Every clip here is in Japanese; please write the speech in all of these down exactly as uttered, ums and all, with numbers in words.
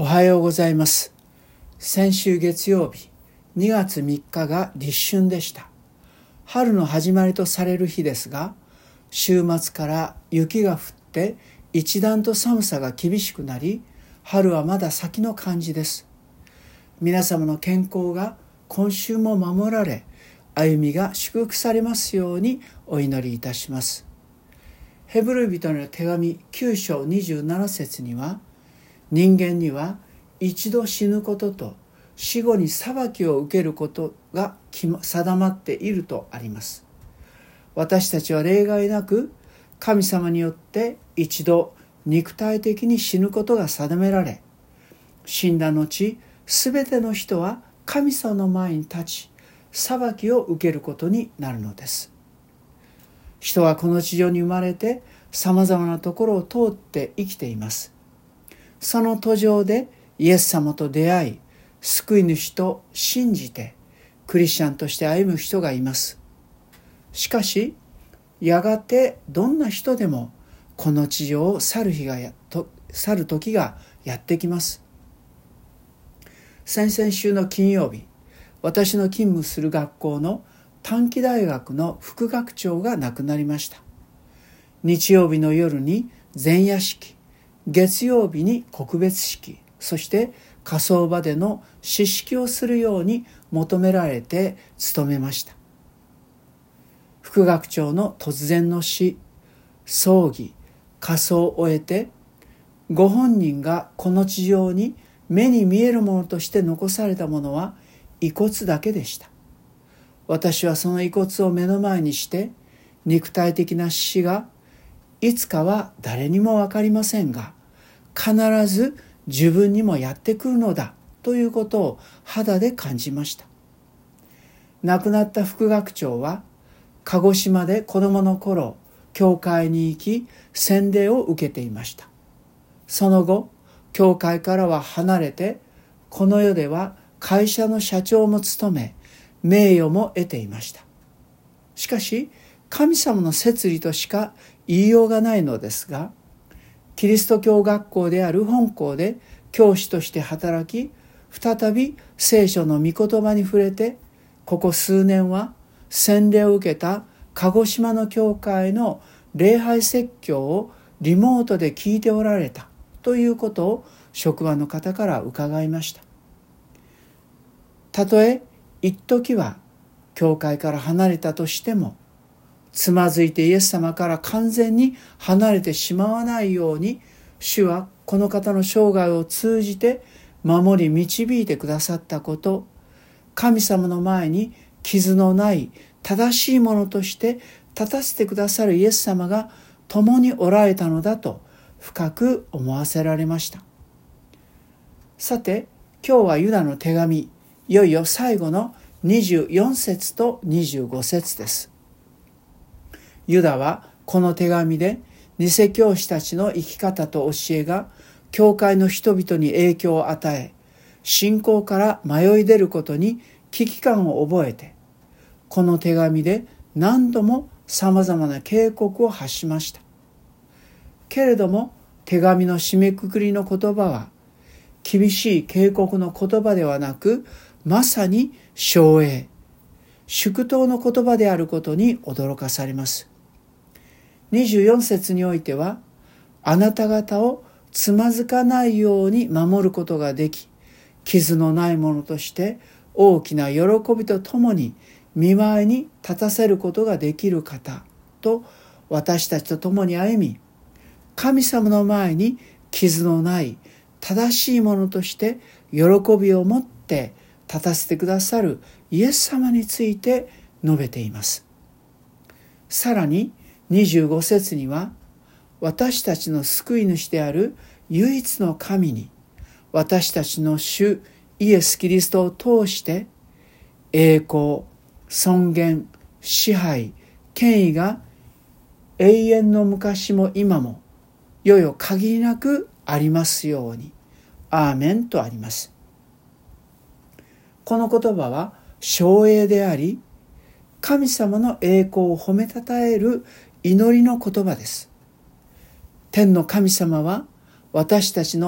おはようございます。先週月曜日にがつみっかが立春でした。春の始まりとされる日ですが、週末から雪が降って一段と寒さが厳しくなり、春はまだ先の感じです。皆様の健康が今週も守られ、歩みが祝福されますようにお祈りいたします。ヘブル人の手紙きゅう章にじゅうなな節には、人間には一度死ぬことと死後に裁きを受けることが定まっているとあります。私たちは例外なく神様によって一度肉体的に死ぬことが定められ、死んだ後すべての人は神様の前に立ち裁きを受けることになるのです。人はこの地上に生まれてさまざまなところを通って生きています。その途上でイエス様と出会い、救い主と信じてクリスチャンとして歩む人がいます。しかし、やがてどんな人でもこの地上を去る日がやと去る時がやってきます。先々週の金曜日、私の勤務する学校の短期大学の副学長が亡くなりました。日曜日の夜に前夜式、月曜日に告別式、そして火葬場での詩式をするように求められて務めました。副学長の突然の死、葬儀、火葬を終えて、ご本人がこの地上に目に見えるものとして残されたものは遺骨だけでした。私はその遺骨を目の前にして、肉体的な死がいつかは誰にもわかりませんが、必ず自分にもやってくるのだということを肌で感じました。亡くなった副学長は、鹿児島で子供の頃、教会に行き、洗礼を受けていました。その後、教会からは離れて、この世では会社の社長も務め、名誉も得ていました。しかし、神様の摂理としか言いようがないのですが、キリスト教学校である本校で教師として働き、再び聖書の御言葉に触れて、ここ数年は洗礼を受けた鹿児島の教会の礼拝説教をリモートで聞いておられたということを職場の方から伺いました。たとえ一時は教会から離れたとしても、つまずいてイエス様から完全に離れてしまわないように、主はこの方の生涯を通じて守り導いてくださったこと、神様の前に傷のない正しいものとして立たせてくださるイエス様が共におられたのだと深く思わせられました。さて、今日はユダの手紙、いよいよ最後のにじゅうよん節とにじゅうご節です。ユダはこの手紙で偽教師たちの生き方と教えが教会の人々に影響を与え、信仰から迷い出ることに危機感を覚えて、この手紙で何度もさまざまな警告を発しました。けれども手紙の締めくくりの言葉は、厳しい警告の言葉ではなく、まさに奨励、祝祷の言葉であることに驚かされます。にじゅうよん節においては、あなた方をつまずかないように守ることができ、傷のないものとして大きな喜びとともに見舞いに立たせることができる方と私たちと共に歩み、神様の前に傷のない正しいものとして喜びを持って立たせてくださるイエス様について述べています。さらににじゅうご節には、私たちの救い主である唯一の神に、私たちの主イエス・キリストを通して栄光、尊厳、支配、権威が永遠の昔も今もよよ限りなくありますように。アーメンとあります。この言葉は奨励であり、神様の栄光を褒めたたえる祈りの言葉です。天の神様は私たちの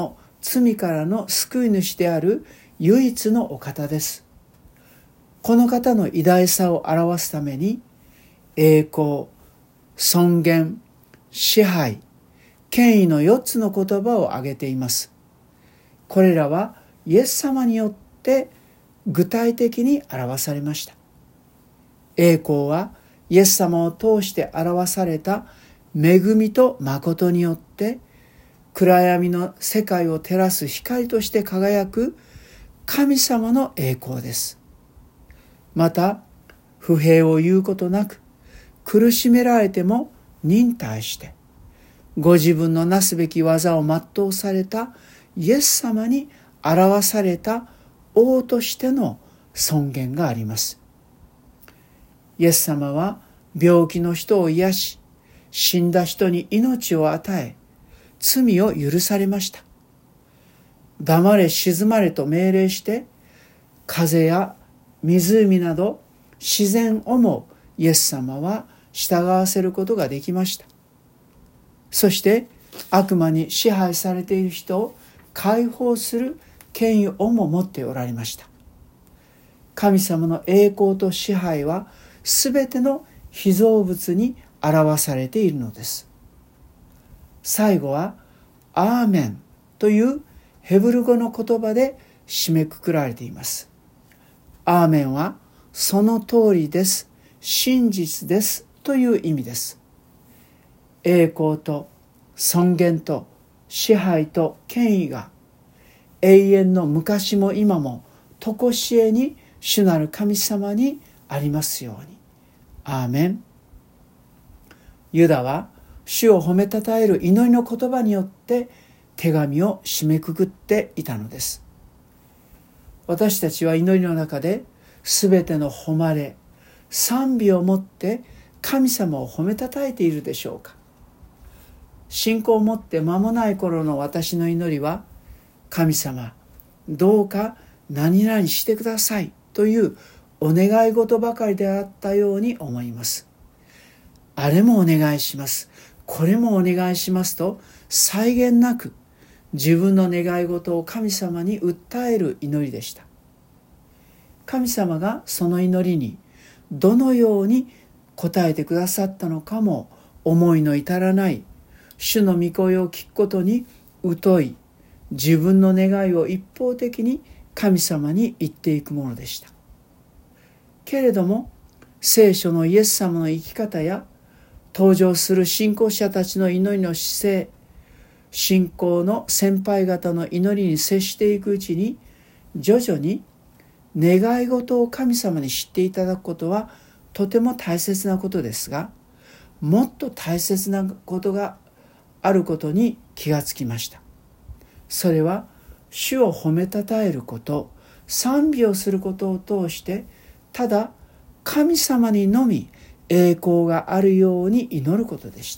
罪からの救い主である唯一のお方です。この方の偉大さを表すために、栄光、尊厳、支配、権威のよっつの言葉を挙げています。これらはイエス様によって具体的に表されました。栄光はイエス様を通して表された恵みと誠によって暗闇の世界を照らす光として輝く神様の栄光です。また不平を言うことなく苦しめられても忍耐してご自分のなすべき技を全うされたイエス様に表された王としての尊厳があります。イエス様は病気の人を癒し、死んだ人に命を与え、罪を許されました。黙れ静まれと命令して、風や湖など自然をもイエス様は従わせることができました。そして悪魔に支配されている人を解放する権威をも持っておられました。神様の栄光と支配はすべての被造物に表されているのです。最後はアーメンというヘブル語の言葉で締めくくられています。アーメンはその通りです、真実ですという意味です。栄光と尊厳と支配と権威が永遠の昔も今も常しえに主なる神様にありますように。アーメン。ユダは主を褒めたたえる祈りの言葉によって手紙を締めくくっていたのです。私たちは祈りの中で全ての誉れ、賛美をもって神様を褒めたたえているでしょうか。信仰を持って間もない頃の私の祈りは、神様、どうか何々してくださいというお願い事ばかりであったように思います。あれもお願いします、これもお願いしますと際限なく自分の願い事を神様に訴える祈りでした。神様がその祈りにどのように応えてくださったのかも思いの至らない、主の御声を聞くことに疎い自分の願いを一方的に神様に言っていくものでした。けれども聖書のイエス様の生き方や登場する信仰者たちの祈りの姿勢、信仰の先輩方の祈りに接していくうちに、徐々に願い事を神様に知っていただくことはとても大切なことですが、もっと大切なことがあることに気がつきました。それは主を褒めたたえること、賛美をすることを通してただ神様にのみ栄光があるように祈ることでした。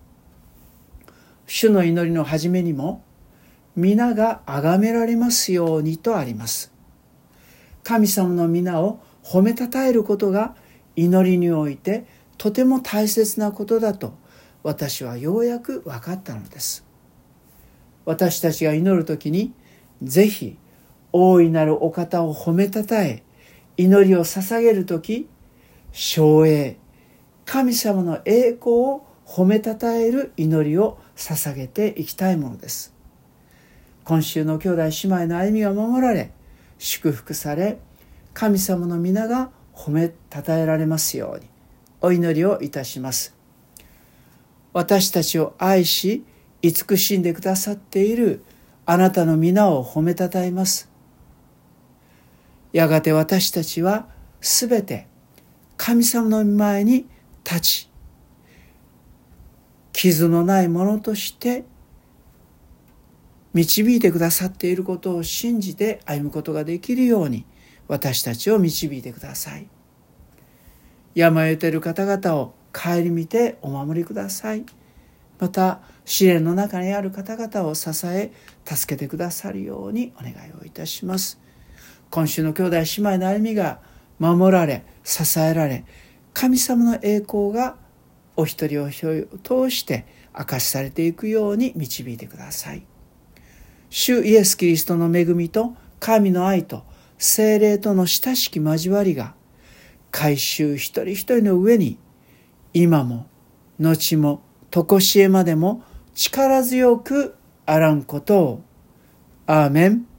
主の祈りの始めにも、皆が崇められますようにとあります。神様の皆を褒めたたえることが祈りにおいてとても大切なことだと私はようやく分かったのです。私たちが祈るときにぜひ大いなるお方を褒めたたえ、祈りを捧げるとき、称栄、神様の栄光を褒めたたえる祈りを捧げていきたいものです。今週の兄弟姉妹の歩みが守られ、祝福され、神様の皆が褒めたたえられますようにお祈りをいたします。私たちを愛し慈しんでくださっているあなたの皆を褒めたたえます。やがて私たちはすべて神様の前に立ち、傷のないものとして導いてくださっていることを信じて歩むことができるように私たちを導いてください。病を得ている方々を顧みてお守りください。また試練の中にある方々を支え助けてくださるようにお願いをいたします。今週の兄弟姉妹の歩みが守られ支えられ、神様の栄光がお一人お一人を通して明かしされていくように導いてください。 主イエス・キリストの恵みと神の愛と聖霊との親しき交わりが改宗一人一人の上に今も後も常しえまでも力強くあらんことを。アーメン。